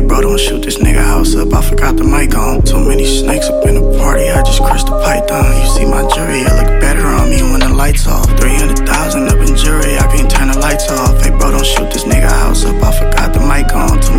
bro, don't shoot this nigga house up, I forgot the mic on. Too many snakes up in the party, I just crushed the python. You see my jury, it look better on me when the lights off. 300,000 up in jury, I can't turn the lights off. Hey bro, don't shoot this nigga house up, I forgot the mic on. Too